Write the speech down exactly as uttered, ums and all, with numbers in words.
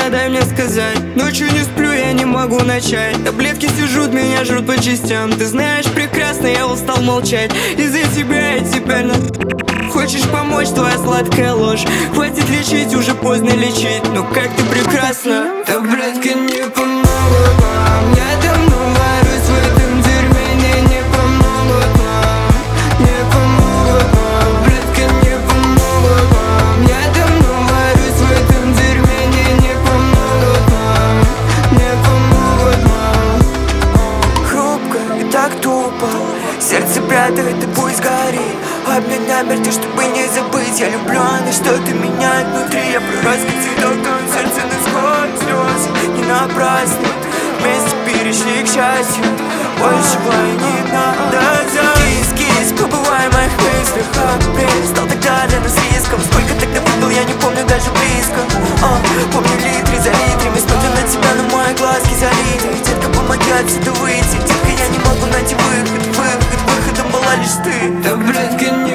Детка, дай мне сказать. Ночью не сплю, я не могу начать. Таблетки все жрут, меня жрут по частям. Ты знаешь прекрасно, я устал молчать. Из-за тебя я теперь на... Хочешь помочь, твоя сладкая ложь. Хватит лечить, уже поздно лечить. Ну как ты прекрасна. Таблетки не помогут нам. Я давно варюсь в этом дерьме. Не, не помогут нам. Не помогут нам. Таблетки не помогут нам. Я давно варюсь в этом дерьме. Не, не помогут нам. Не помогут нам. Хрупко и так тупо. Сердце прятает и пусть горит. Обнять намертво, чтобы не забыть. Я люблю, а на что-то меняет внутри. Я пророс, как цветок, твоем сердце насквозь. Слезы не напрасны. Вместе перешли к счастью. Больше не надо. Кис, кис, побывай в моих мыслях. Апрель стал тогда для нас риском. Сколько тогда выпил, я не помню даже близко. О, помню литры за литрами. Смотрю на тебя, но мои глазки залиты. Детка, помоги отсюда выйти. Детка, я не могу найти выход. Выход, выходом была лишь ты. Таблетки